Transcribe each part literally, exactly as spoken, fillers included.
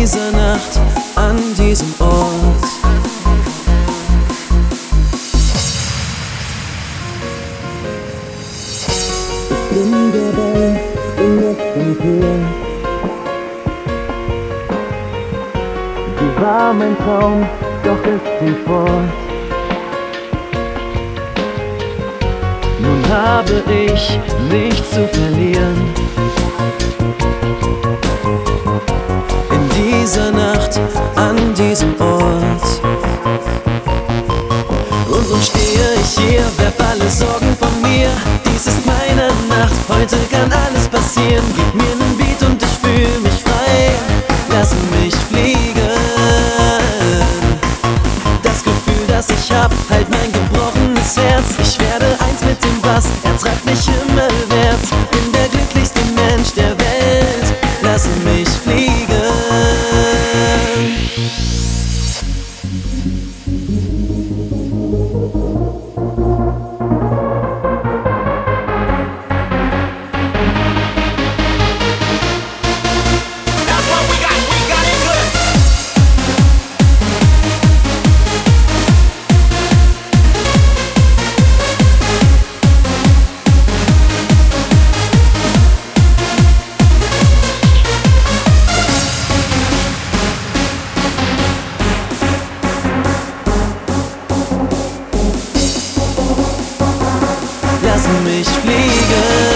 dieser Nacht, an diesem Ort. Ich bin der Ball im letzten Tor. Sie war mein Traum, doch ist sie fort. Nun habe ich nichts zu verlieren. In dieser Nacht, an diesem Ort. Und so stehe ich hier, werf alle Sorgen von mir. Dies ist meine Nacht, heute kann alles passieren. Gib mir nen Beat und ich fühl mich frei. Lass mich fliegen. Das Gefühl, das ich hab, halt mein gebrochenes Herz. Ich werde eins mit dem Bass, er treibt mich himmelwärts. Bin der glücklichste Mensch der Welt. Lass mich fliegen. Lass mich fliegen.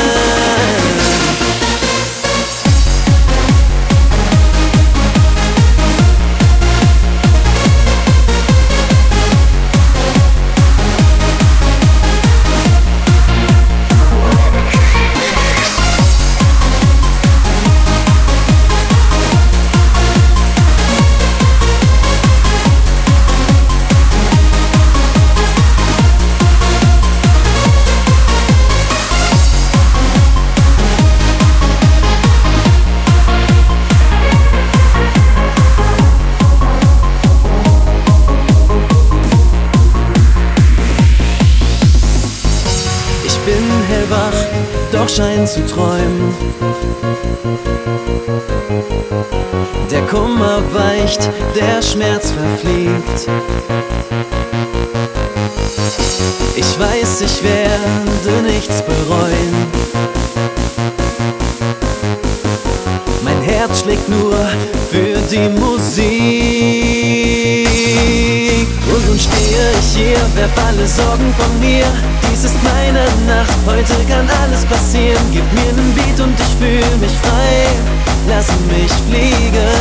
Bin hellwach, doch schein zu träumen. Der Kummer weicht, der Schmerz verfliegt. Ich weiß, ich werde nichts bereuen. Mein Herz schlägt nur für die Musik. Und nun stehe ich hier, werf alle Sorgen von mir. Dies ist meine Nacht, heute kann alles passieren. Gib mir nen Beat und ich fühl mich frei. Lass mich fliegen.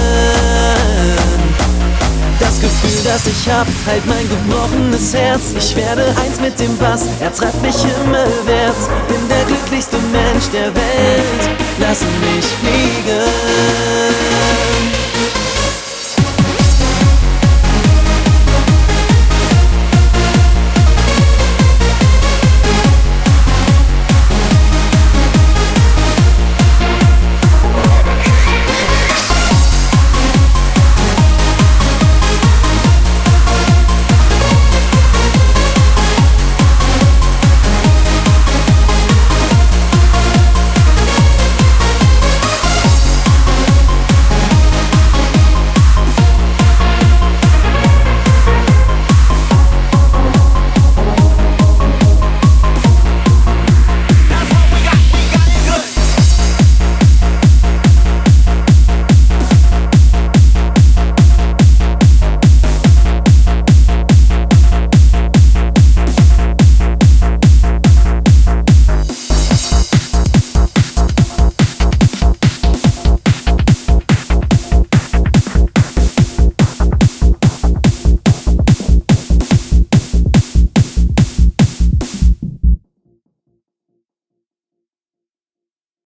Das Gefühl, das ich hab, halt mein gebrochenes Herz. Ich werde eins mit dem Bass, er treibt mich himmelwärts. Bin der glücklichste Mensch der Welt. Lass mich fliegen.